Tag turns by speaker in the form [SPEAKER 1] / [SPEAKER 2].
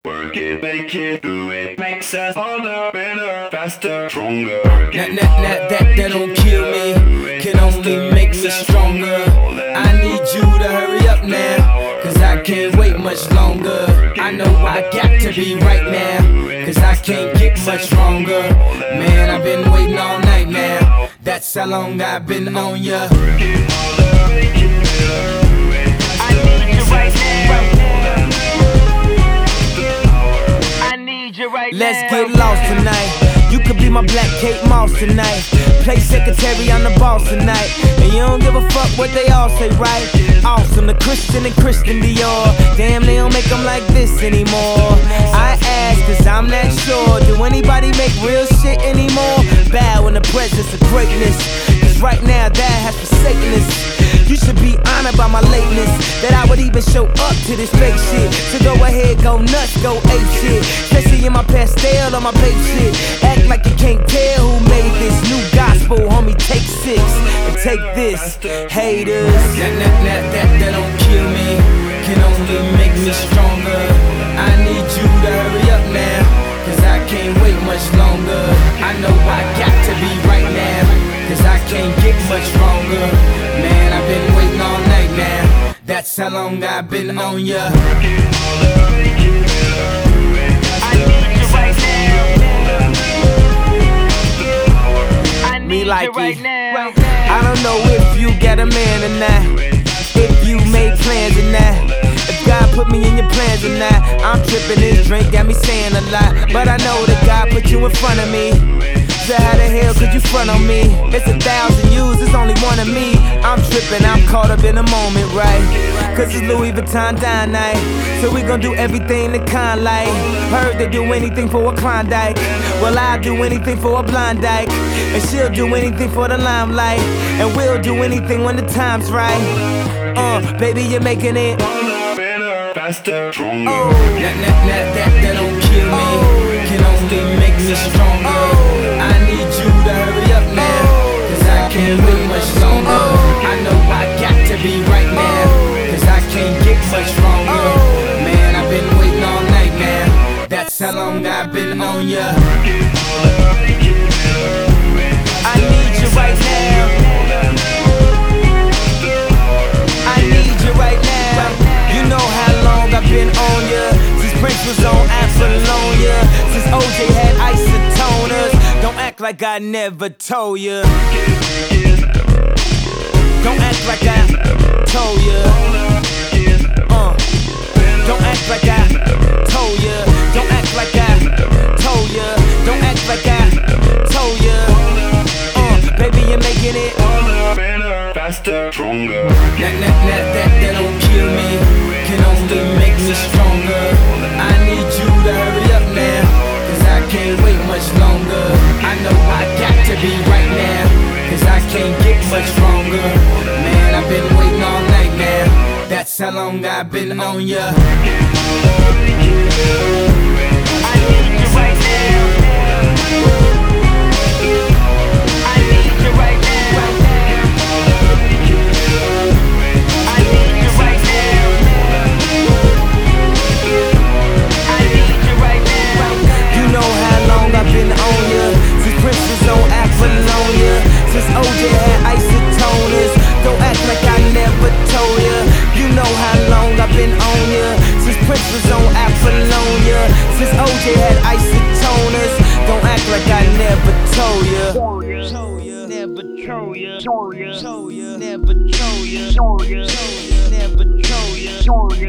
[SPEAKER 1] Work it, make it, do it, makes us harder, better, faster, stronger.
[SPEAKER 2] That don't kill me, can only make me stronger. I need you to hurry up now, cause I can't wait much longer. I know I got to be right now, cause I can't get much stronger. Man, I've been waiting all night now, that's how long I've been on ya. Let's get lost tonight. You could be my black Kate Moss tonight. Play secretary, I'm the boss tonight. And you don't give a fuck what they all say, right? Awesome, the Christian and Christian Dior. Damn, they don't make them like this anymore. I ask, cause I'm not sure. Do anybody make real shit anymore? Bow in the presence of greatness, cause right now that has forsaken us. You should be honored by my lateness, that I would even show up to this fake shit. So go ahead, go nuts, go ape shit. Especially in my pastel on my babe shit. Act like you can't tell who made this new gospel, homie, take 6 and take this, haters. That don't kill me, can only make me stronger. I need you to hurry up now, cause I can't wait much longer. I know I got to be right now, cause I can't get much stronger. Man, I've been waiting all night now, that's how long I've been on ya. Me like it. I don't know if you got a man or not, if you made plans or not, if God put me in your plans or not. I'm tripping, this drink got me saying a lot, but I know that God put you in front of me. So how the hell could you front on me? It's 1,000 yous, it's only one of me. I'm tripping, I'm caught up in the moment, right? Cause it's Louis Vuitton dine night, so we gon' do everything the kind like. Heard they do anything for a Klondike, well I'll do anything for a blind dyke. And she'll do anything for the limelight, and we'll do anything when the time's right. Baby, you're making it
[SPEAKER 1] Better, faster, stronger.
[SPEAKER 2] That don't kill me, can only make me stronger. I need you to hurry up now, cause I can't wait much longer. I know I got to be right now, cause I can't get much stronger. Man, I've been waiting all night now, that's how long I've been on ya. I need you right now, I need you right now. You know how long I've been on ya, since Prince was on Apollonia, since OJ had isotoners. Don't act like I never told ya, don't act like I told ya. Don't act like I told ya, don't act like I told ya, don't act like I told ya. Baby, you're making it
[SPEAKER 1] better, faster, stronger.
[SPEAKER 2] That don't kill me, can only make me stronger. I need you to hurry up now, cause I can't wait much longer. I know I got to be right now, cause I can't get much stronger. Man, I've been waiting all night now, that's how long I've been on ya. I need you right now, I need you right now, I need you right now, I need you right now. You know how long I've been on ya, since Prince was on Apollonia, since OJ had isotoners. Don't act like I never told ya. You know how long I've been on ya, since Prince was on Apollonia, since OJ had isotoners. Don't act like I never told ya. Never told ya. Never told ya. Never told ya.